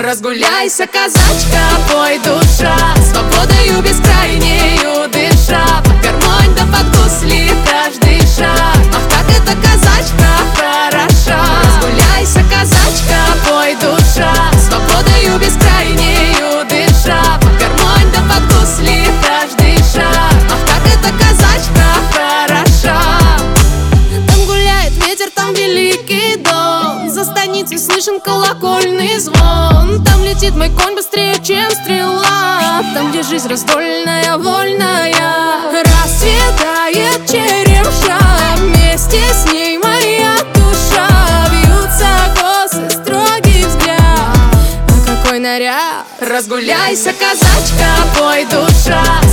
Разгуляйся, казачка, пой, душа, свободою бескрайнею дыша, под гармонь да под гусли каждый шаг. Ах, как эта казачка хороша! Разгуляйся, казачка, пой, душа, свободою бескрайнею дыша, под гармонь да под гусли каждый шаг. Ах, как эта казачка хороша! Там гуляет ветер, там великий дом, за станицей слышен колокольный звон. Там летит мой конь быстрее, чем стрела, там, где жизнь раздольная, вольная. Расцветает черемша, вместе с ней моя душа. Вьются косы, строгий взгляд, а какой наряд! Разгуляйся, казачка, пой, душа,